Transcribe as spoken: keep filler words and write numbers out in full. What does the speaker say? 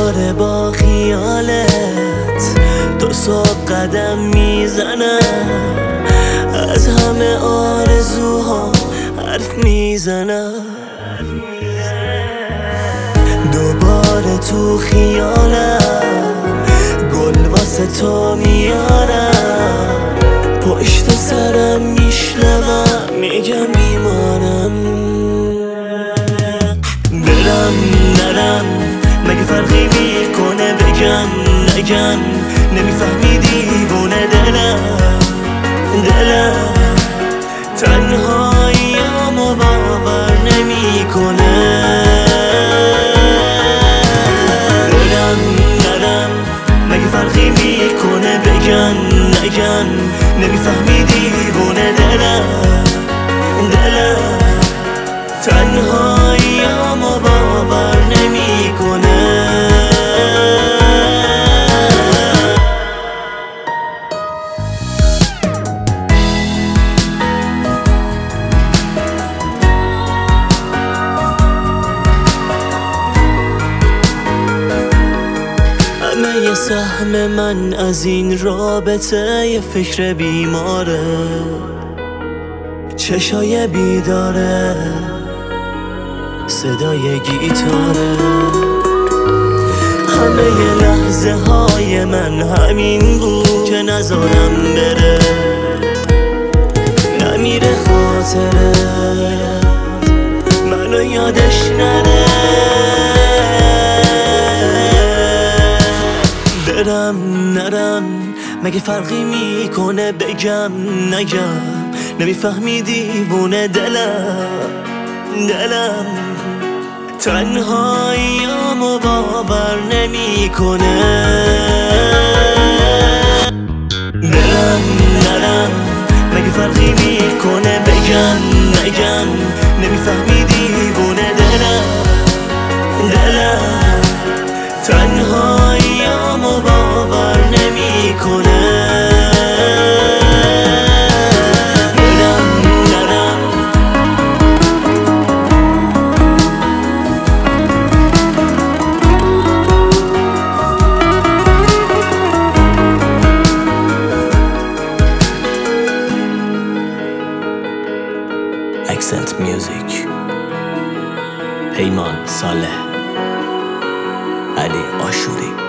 دوباره با خیالت دو صبح قدم میزنم، از همه آرزوها حرف میزنم. دوباره تو خیالم گل واسه تو میارم، پشت سرم میشنوم میگم میمانم. برم نرم مگه فرقی میکنه، بگم نگم نمیفهمی دیوونه دلم دلم تنهاییامو باور نمیکنه. برم نرم مگه فرقی میکنه، بگم نگم نمیفهمی دیوونه دلم دلم تنهاییامو باور نمیکنه. همه یه سهم من از این رابطه یه فکر بیماره، چشای بیداره، صدای گیتاره. همه یه لحظه های من همین بود که نذارم بره، نمیره خاطره منو یادش نره. برم نرم مگه فرقی میکنه، بگم نگم نمیفهمی دیوونه دلم دلم تنهاییامو باور نمیکنه. برم نرم مگه فرقی میکنه، بگم نگم نمیفهمی دیوونه دلم دلم تنهاییامو باور نمیکنه. Accent Music پیمان صالح علی آشوری.